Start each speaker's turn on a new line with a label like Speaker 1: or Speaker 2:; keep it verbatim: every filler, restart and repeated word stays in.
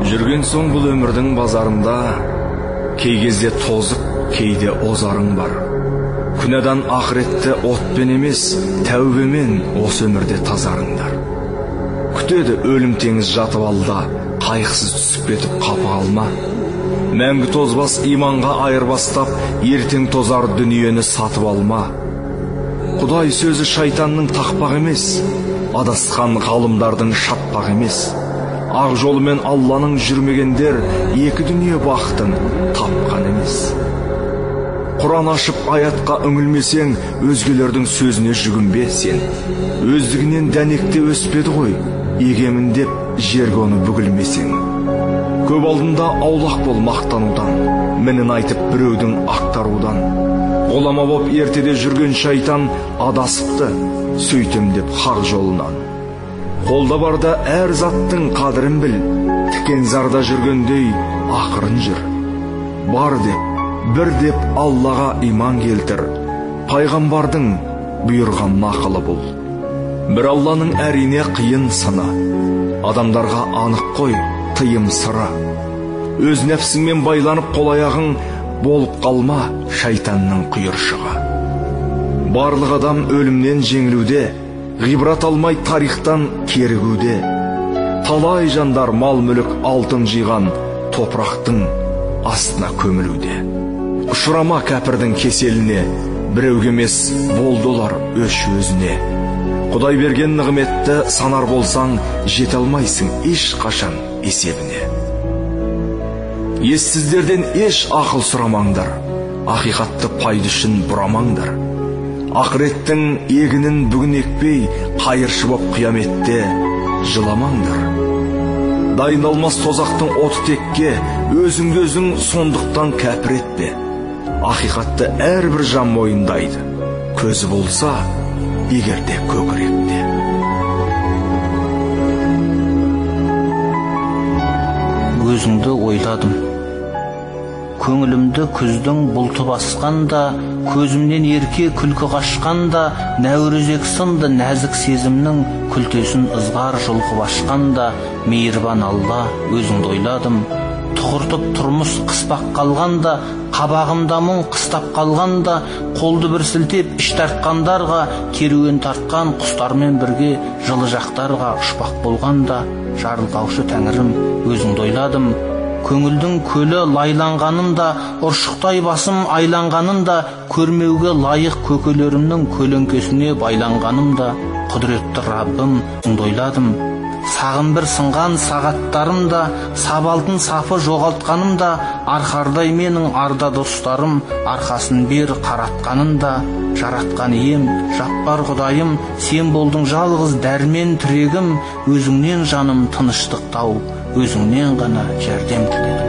Speaker 1: Жүрген соң бұл өмірдің базарында, кей кезде тозып, кейде озарың бар. Күнәдан ақыретті отпен емес, тәубемен осы өмірде тазарыңдар. Күтеді өлім теңіз жатып алда, қайықсыз түсіп кетіп қапы қалма. Мәңгі тозбас иманға айырбастап, ертең тозар дүниені сатып алма. Құдай сөзі шайтанның тақпақ емес, адасқан ғалымдардың шатпақ емес. Ақ жолымен Алланың жүрмегендер екі дүние бақытын тапқан емес. Құран ашып аятқа үңілмесең, өзгелердің сөзіне жүгінбе сен. Өздігінен дәнекте өспеді ғой, егемін деп жерге оны бүгілмесең. Көп алдында аулақ бол мақтанудан, мінін айтып біреудің ақтарудан. Ғұлама боп ертеде жүрген шайтан адасыпты, сөйтем деп хақ жолынан. Қолда барда әр заттың қадірін біл, тікен зарда жүргендей ақырын жүр. Бар деп, бір деп Аллаға иман келтір, пайғамбардың бұйырған нақылы бұл. Бір Алланың әрине қиын сыны, адамдарға анық қой тыйым сыры. Өз нәпсіңмен байланып қол-аяғың болып қалма шайтанның құйыршығы. Барлық адам өлімнен жеңілуде, ғибрат алмай тарихтан керігуде. Талай жандар мал мүлік алтын жиған топырақтың астына көмілуде. Ұшырама кәпірдің кеселіне, біреуге емес болдылар өш өзіне. Құдай берген нығметті санар болсаң, жете алмайсың еш қашан есебіне. Ессіздерден еш ақыл сұрамаңдар, ақиқатты пайды үшін бұрамаңдар. Ақыреттің егінін бүгін екпей, қайыршы боп қияметте жыламаңдар. Дайындалмас тозақтың оты текке, өзіңді өзің сондықтан кәпір етпе. Ақиқатты әрбір жан мойындайды, көзі болса, егерде көкіректе.
Speaker 2: Өзіңді ойладым, көңілімді күздің бұлты басқанда, көзімнен ерке күлкі қашқанда, нәурізек сынды нәзік сезімнің күлтесін ызғар жұлқып ашқанда, мейірбан Алла, өзіңді ойладым. Тұқыртып тұрмыс қыспақ қалғанда, қабағымда мұң қыстап қалғанда, қолды бір сілтеп іш тартқандарға, керуен тартқан құстармен бірге жылы жақтарға ұшпақ болғанда, жарылқаушы тәңірім, өзіңді ойладым. Көңілдің көлі лайланғанында, ұршықтай басым айланғанында, көрмеуге лайық көкелерімнің көлеңкесіне байланғанымда, құдіретті Раббым, өзіңді ойладым. Сағын бір сынған сағаттарымда, сабалтын сафы жоғалтқанымда, арқардай менің арда достарым, арқасын бер қаратқанында, жаратқан ем, жаппар Құдайым, сен болдың жалғыз дәрмен тірегім, өзіңнен жаным тыныштық тауып, өзіңнен ғана жәрдем тіледім.